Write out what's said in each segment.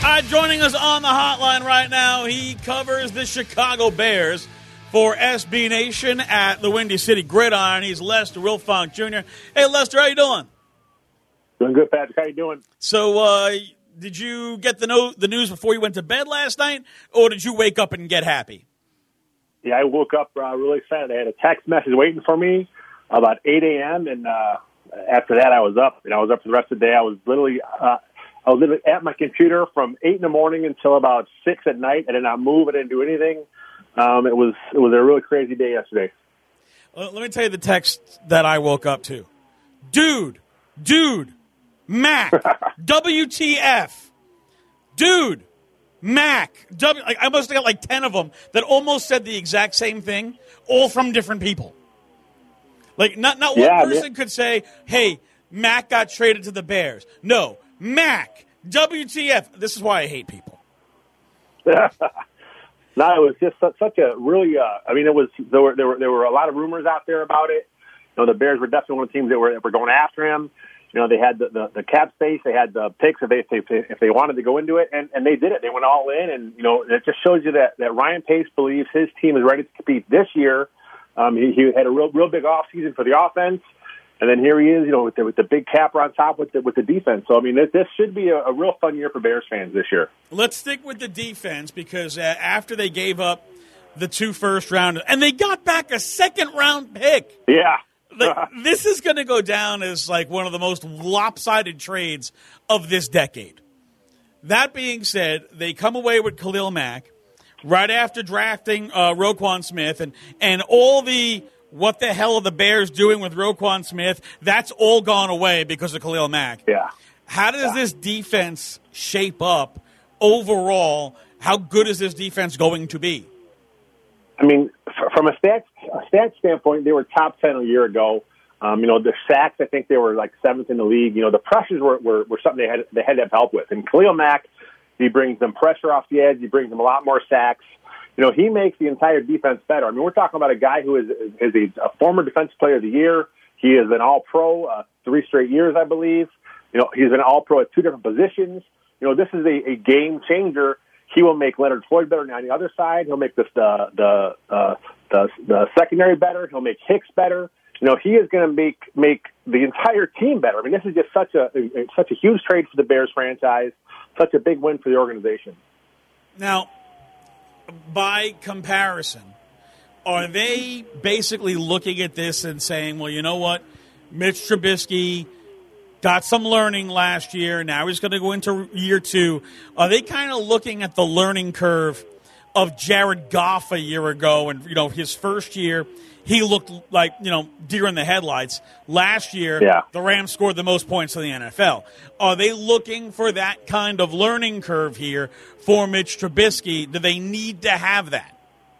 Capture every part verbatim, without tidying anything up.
Uh, joining us on the hotline right now, he covers the Chicago Bears for S B Nation at the Windy City Gridiron. He's Lester Wilfong Junior Hey, Lester, how you doing? Doing good, Patrick. How you doing? So, uh, did you get the, no- the news before you went to bed last night, or did you wake up and get happy? Yeah, I woke up uh, really excited. I had a text message waiting for me about eight a.m., and uh, after that I was up, and I was up for the rest of the day. I was literally uh, I was literally at my computer from eight in the morning until about six at night. I did not move. I didn't do anything. Um, it was it was a really crazy day yesterday. Well, let me tell you the text that I woke up to. Dude, dude, Mac, W T F. Dude, Mac. W- I must have got like ten of them that almost said the exact same thing, all from different people. Like, not, not one yeah, person man. could say, hey, Mac got traded to the Bears. No, Mac, W T F. This is why I hate people. No, it was just such, such a really. Uh, I mean, it was there were there were there were a lot of rumors out there about it. You know, the Bears were definitely one of the teams that were that were going after him. You know, they had the, the, the cap space, they had the picks if they, if they if they wanted to go into it, and, and they did it. They went all in, and you know, it just shows you that, that Ryan Pace believes his team is ready to compete this year. Um, he, he had a real real big offseason for the offense, and then here he is, you know, with the, with the big capper on top with the with the defense. So I mean, this, this should be a, a real fun year for Bears fans this year. Let's stick with the defense because uh, after they gave up the two first rounders, and they got back a second round pick. Yeah. Like, this is going to go down as like one of the most lopsided trades of this decade. That being said, they come away with Khalil Mack right after drafting uh, Roquan Smith, and, and all the what the hell are the Bears doing with Roquan Smith, that's all gone away because of Khalil Mack. Yeah. How does yeah. this defense shape up overall? How good is this defense going to be? I mean, from a stats, a stats standpoint, they were top ten a year ago. Um, you know, the sacks, I think they were like seventh in the league. You know, the pressures were, were, were something they had they had to have help with. And Khalil Mack, he brings them pressure off the edge. He brings them a lot more sacks. You know, he makes the entire defense better. I mean, we're talking about a guy who is, is a, a former defensive player of the year. He is an all-pro uh, three straight years, I believe. You know, he's an all-pro at two different positions. You know, this is a, a game changer. He will make Leonard Floyd better on the other side. He'll make this, the the uh, the the secondary better. He'll make Hicks better. You know, he is going to make make the entire team better. I mean, this is just such a, a such a huge trade for the Bears franchise. Such a big win for the organization. Now, by comparison, are they basically looking at this and saying, "Well, you know what, Mitch Trubisky got some learning last year. Now he's going to go into year two." Are they kind of looking at the learning curve of Jared Goff a year ago? And, you know, his first year, he looked like, you know, deer in the headlights. Last year, yeah. the Rams scored the most points in the N F L. Are they looking for that kind of learning curve here for Mitch Trubisky? Do they need to have that?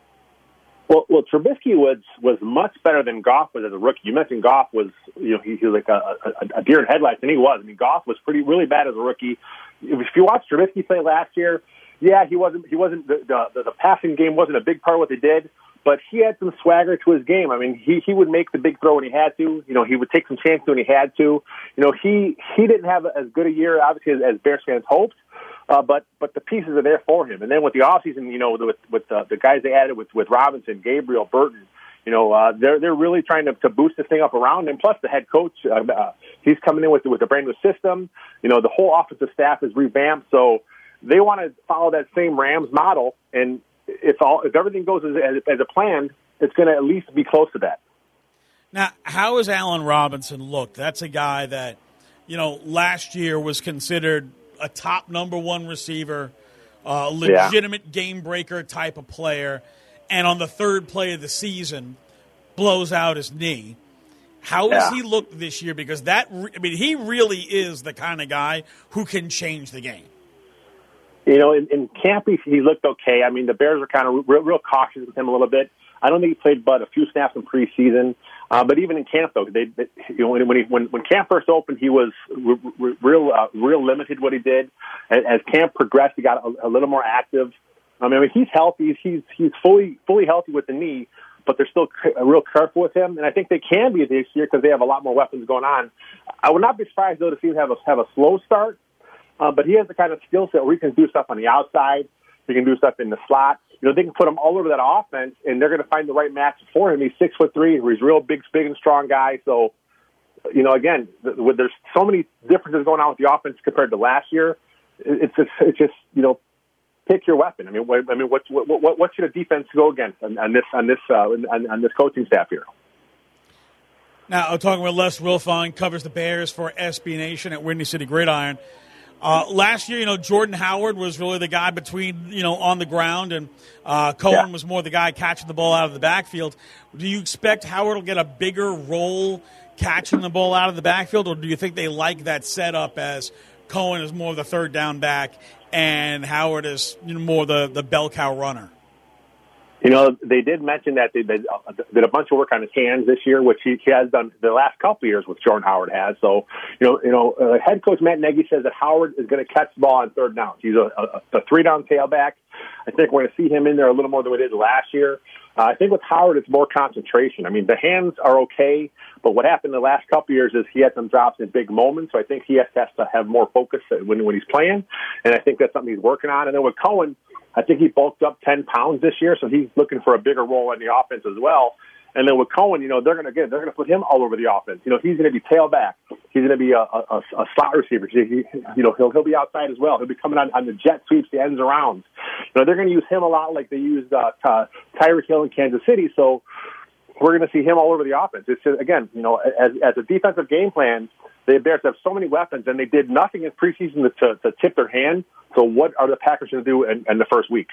Well, well, Trubisky was was much better than Goff was as a rookie. You mentioned Goff was, you know, he, he was like a, a, a deer in headlights, and he was. I mean, Goff was pretty really bad as a rookie. If you watch Trubisky play last year, yeah, he wasn't he wasn't the the, the passing game wasn't a big part of what they did, but he had some swagger to his game. I mean, he he would make the big throw when he had to. You know, he would take some chances when he had to. You know, he he didn't have as good a year, obviously, as, as Bears fans hoped. Uh, but but the pieces are there for him. And then with the offseason, you know, with with the, the guys they added with, with Robinson, Gabriel, Burton, you know, uh, they're they're really trying to, to boost this thing up around him. Plus the head coach, uh, uh, he's coming in with with a brand new system. You know, the whole offensive staff is revamped, so they want to follow that same Rams model. And if all if everything goes as as a plan, it's going to at least be close to that. Now, how has Allen Robinson looked? That's a guy that, you know, last year was considered a top number one receiver, uh, legitimate yeah. game breaker type of player, and on the third play of the season, blows out his knee. How yeah. has he looked this year? Because that, I mean, he really is the kind of guy who can change the game. You know, in, in camp, he, he looked okay. I mean, the Bears were kind of real, real cautious with him a little bit. I don't think he played but a few snaps in preseason. Uh, but even in camp, though, they, they you know, when he, when when camp first opened, he was re- re- real uh, real limited what he did. As, as camp progressed, he got a, a little more active. I mean, he's healthy. He's he's fully fully healthy with the knee, but they're still c- real careful with him. And I think they can be this year because they have a lot more weapons going on. I would not be surprised though to see him have a have a slow start. uh, but he has the kind of skill set where he can do stuff on the outside. He can do stuff in the slot. You know, they can put him all over that offense, and they're going to find the right match for him. He's six foot three. He's a real big, big and strong guy. So, you know, again, there's so many differences going on with the offense compared to last year. It's just, it's just you know, pick your weapon. I mean, what, I mean, what what what, what should a defense go against on, on this on this uh, on, on this coaching staff here? Now, I'm talking with Les Wilfong, covers the Bears for S B Nation at Windy City Gridiron. Uh, last year, you know, Jordan Howard was really the guy between, you know, on the ground, and uh, Cohen yeah. was more the guy catching the ball out of the backfield. Do you expect Howard will get a bigger role catching the ball out of the backfield, or do you think they like that setup as Cohen is more of the third down back and Howard is, you know, more the, the bell cow runner? You know, they did mention that they did, uh, did a bunch of work on his hands this year, which he, he has done the last couple of years, which Jordan Howard has. So, you know, you know, uh, head coach Matt Nagy says that Howard is going to catch the ball on third down. He's a, a, a three-down tailback. I think we're going to see him in there a little more than we did last year. Uh, I think with Howard, it's more concentration. I mean, the hands are okay, but what happened the last couple of years is he had some drops in big moments, so I think he has, has to have more focus when, when he's playing, and I think that's something he's working on. And then with Cohen, I think he bulked up ten pounds this year, so he's looking for a bigger role in the offense as well. And then with Cohen, you know, they're going to get they're going to put him all over the offense. You know, he's going to be tailback. He's going to be a, a, a slot receiver. He, he, you know, he'll he'll be outside as well. He'll be coming on, on the jet sweeps, the ends around. You know, they're going to use him a lot like they used uh, uh, Tyreek Hill in Kansas City. So we're going to see him all over the offense. It's just, again, you know, as as a defensive game plan, the Bears have so many weapons, and they did nothing in preseason to, to, to tip their hand. So what are the Packers going to do in, in the first week?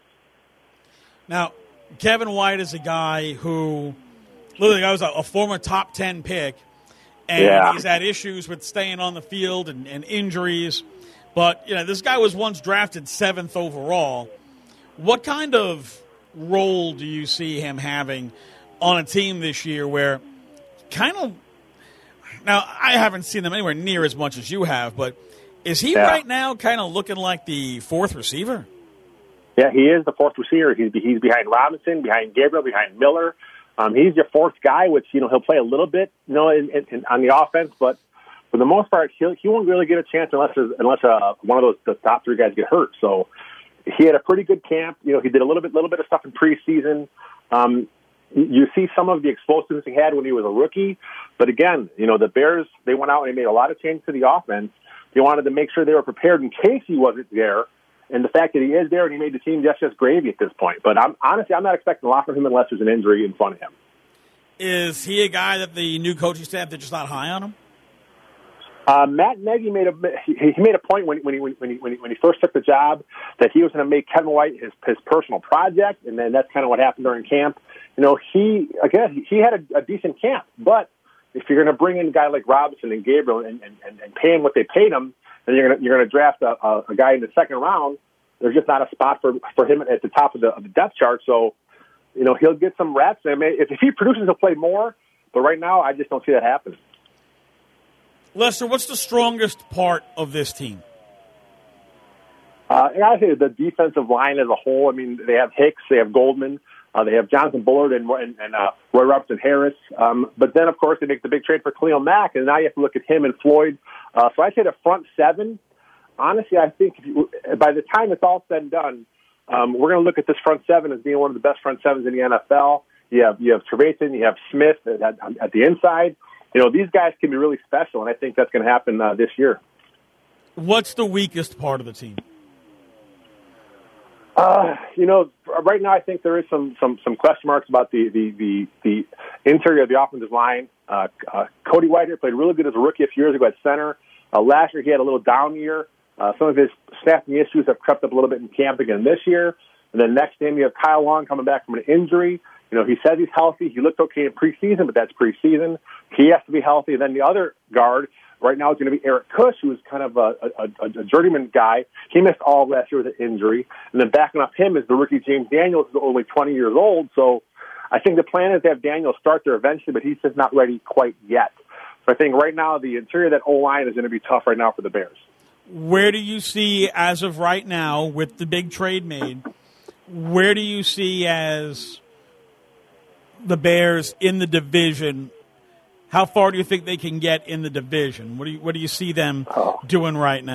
Now, Kevin White is a guy who, literally, I was a, a former top ten pick, and yeah. he's had issues with staying on the field and, and injuries. But, you know, this guy was once drafted seventh overall. What kind of role do you see him having on a team this year where kind of – now, I haven't seen them anywhere near as much as you have, but is he yeah. right now kind of looking like the fourth receiver? Yeah, he is the fourth receiver. He's he's behind Robinson, behind Gabriel, behind Miller. Um, he's your fourth guy, which, you know, he'll play a little bit, you know, in, in, on the offense, but for the most part, he'll, he won't really get a chance unless unless uh, one of those the top three guys get hurt. So he had a pretty good camp. You know, he did a little bit little bit of stuff in preseason. Um, you see some of the explosiveness he had when he was a rookie, but again, you know, the Bears, they went out and they made a lot of changes to the offense. They wanted to make sure they were prepared in case he wasn't there. And the fact that he is there and he made the team, that's just gravy at this point. But I'm honestly, I'm not expecting a lot from him unless there's an injury in front of him. Is he a guy that the new coaching staff, they're just not high on him? Uh, Matt Nagy made a he, he made a point when when he when he when he, when he first took the job that he was going to make Kevin White his his personal project, and then that's kind of what happened during camp. You know, he again he had a, a decent camp, but if you're going to bring in a guy like Robinson and Gabriel and and, and, and pay him what they paid him, and you're going to you're going to draft a, a, a guy in the second round, there's just not a spot for for him at the top of the, of the depth chart. So, you know, he'll get some reps. I mean, if, if he produces, he'll play more. But right now, I just don't see that happening. Lester, what's the strongest part of this team? Uh, I gotta say the defensive line as a whole. I mean, they have Hicks, they have Goldman, uh, they have Jonathan Bullard and and, and uh, Roy Robertson Harris. Um, but then, of course, they make the big trade for Khalil Mack, and now you have to look at him and Floyd. Uh, so I'd say the front seven. Honestly, I think if you, by the time it's all said and done, um, we're going to look at this front seven as being one of the best front sevens in the N F L. You have you have Trevathan, you have Smith at, at, at the inside. You know, these guys can be really special, and I think that's going to happen uh, this year. What's the weakest part of the team? Uh, you know, right now I think there is some some, some question marks about the, the, the, the interior of the offensive line. Uh, uh, Cody Whitehair played really good as a rookie a few years ago at center. Uh, last year he had a little down year. Uh, some of his snapping issues have crept up a little bit in camp again this year. And then next game you have Kyle Long coming back from an injury. You know, he says he's healthy. He looked okay in preseason, but that's preseason. He has to be healthy. And then the other guard right now is going to be Eric Kush, who's kind of a, a, a journeyman guy. He missed all of last year with an injury. And then backing up him is the rookie James Daniels, who's only twenty years old. So I think the plan is to have Daniels start there eventually, but he's just not ready quite yet. So I think right now the interior of that O-line is going to be tough right now for the Bears. Where do you see, as of right now, with the big trade made, where do you see as the Bears in the division? How far do you think they can get in the division? What do you what do you see them oh. doing right now?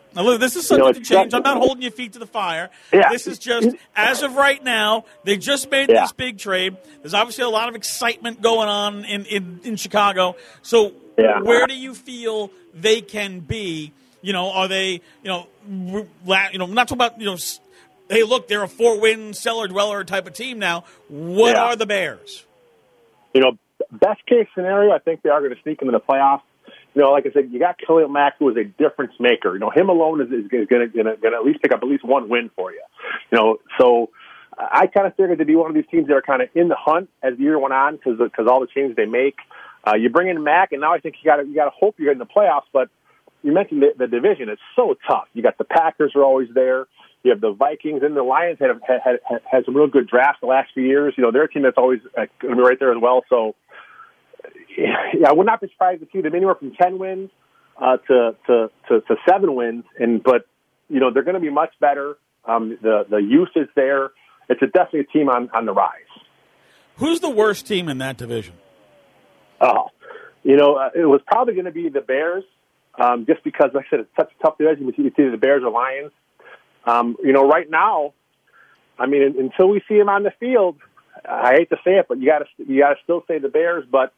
Now, look, this is subject you know, to change. I'm not holding your feet to the fire. Yeah. This is just, as of right now, they just made yeah. this big trade. There's obviously a lot of excitement going on in, in, in Chicago. So yeah. where do you feel they can be? You know, are they, you know, you know, not talking about, you know, hey, look, they're a four-win cellar-dweller type of team now. What yeah. are the Bears? You know, best case scenario, I think they are going to sneak into the playoffs. You know, like I said, you got Khalil Mack, who is a difference maker. You know, him alone is, is going to at least pick up at least one win for you. You know, so I kind of figured to be one of these teams that are kind of in the hunt as the year went on because because all the changes they make. Uh, you bring in Mack, and now I think you got to you got to hope you're in the playoffs. But you mentioned the, the division; it's so tough. You got the Packers are always there. You have the Vikings and the Lions have had, had, had, had some real good drafts the last few years. You know, they're a team that's always uh, going to be right there as well. So. Yeah, I would not be surprised to see them anywhere from ten wins uh, to, to, to to seven wins. And but you know they're going to be much better. Um, the the youth is there. It's a, definitely a team on, on the rise. Who's the worst team in that division? Oh, you know uh, it was probably going to be the Bears, um, just because, like I said, it's such a tough division. It's either the Bears or Lions. Um, you know, right now, I mean, until we see them on the field, I hate to say it, but you got to you got to still say the Bears, but.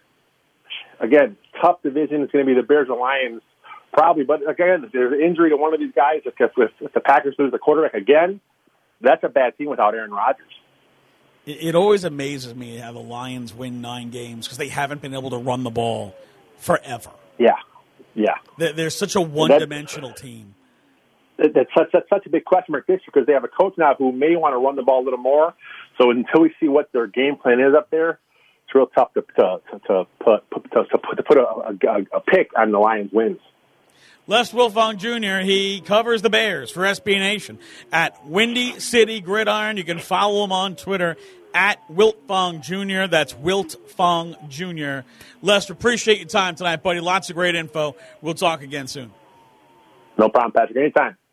Again, tough division. It's going to be the Bears and Lions, probably. But again, if there's an injury to one of these guys, if, if, if the Packers lose the quarterback again, that's a bad team without Aaron Rodgers. It, it always amazes me how the Lions win nine games because they haven't been able to run the ball forever. Yeah, yeah. They're, they're such a one-dimensional that, team. That's such, that's such a big question mark this year because they have a coach now who may want to run the ball a little more. So until we see what their game plan is up there, it's real tough to to to put to, to put to put a, a, a pick on the Lions wins. Les Wiltfong Junior He covers the Bears for S B Nation at Windy City Gridiron. You can follow him on Twitter at Wiltfong Junior That's Wiltfong Junior Lester, appreciate your time tonight, buddy. Lots of great info. We'll talk again soon. No problem, Patrick. Anytime.